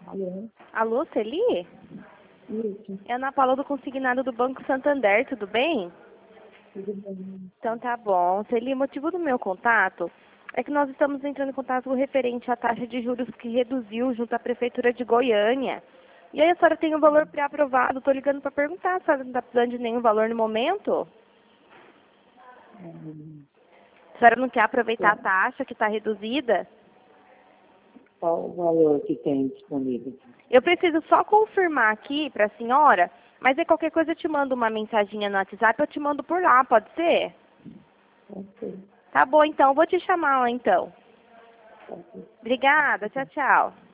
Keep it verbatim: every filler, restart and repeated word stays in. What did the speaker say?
Alô? Alô, Celi? Isso, É a Ana Paula do Consignado do Banco Santander, tudo bem? tudo bem. Então tá bom. Celi, o motivo do meu contato é que nós estamos entrando em contato referente à taxa de juros que reduziu junto à Prefeitura de Goiânia. E aí a senhora tem o valor pré-aprovado, estou ligando para perguntar, a senhora não está precisando de nenhum valor no momento? Hum, A senhora não quer aproveitar a taxa que está reduzida? Qual o valor que tem disponível? Eu preciso só confirmar aqui para a senhora, mas aí qualquer coisa eu te mando uma mensaginha no WhatsApp, eu te mando por lá, pode ser? Ok, Tá bom, então, vou te chamar lá então. ok. Obrigada, tchau, tchau.